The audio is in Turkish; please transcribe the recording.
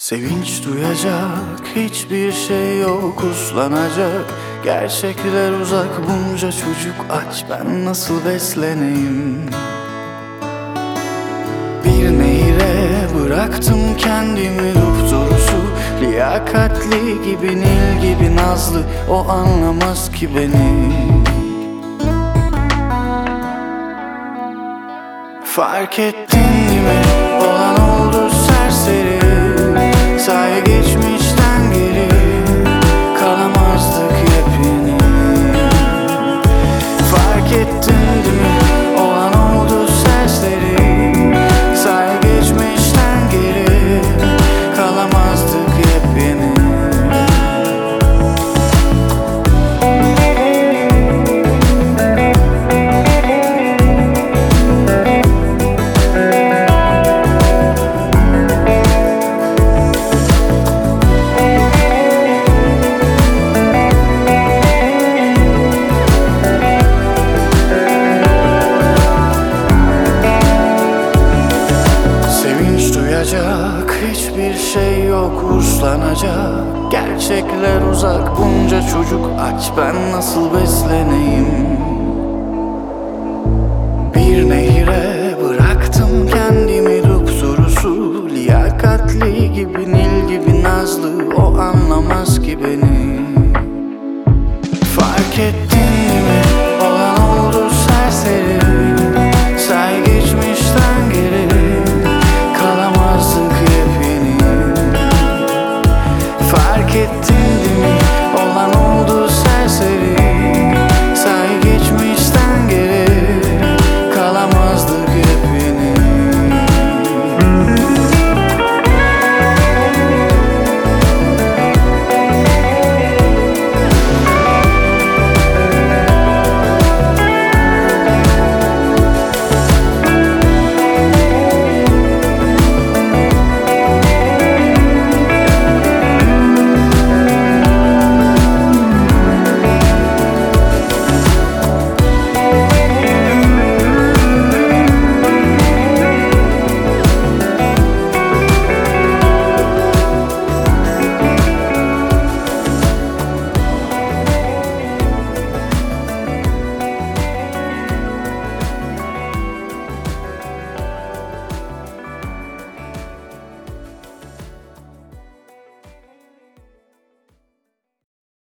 Sevinç duyacak hiçbir şey yok, uslanacak gerçekler uzak. Bunca çocuk aç, ben nasıl besleneyim? Bir nehire bıraktım kendimi dupdurusu, liyakatli gibi, Nil gibi nazlı, o anlamaz ki beni. Fark ettin mi? Olan oldu serseri, say geçmişten geri, kalamazdık yepyeni. Fark ettin mi? Olan oldu serseri, say geçmişten geri, kalamazdık yepyeni. Hiçbir şey yok, uslanacak gerçekler uzak. Bunca çocuk aç, ben nasıl besleneyim? Bir nehire bıraktım kendimi dupdurusu, liyakatli gibi, Nil gibi nazlı, o anlamaz ki beni. Fark ettin mi? Olan oldu serseri,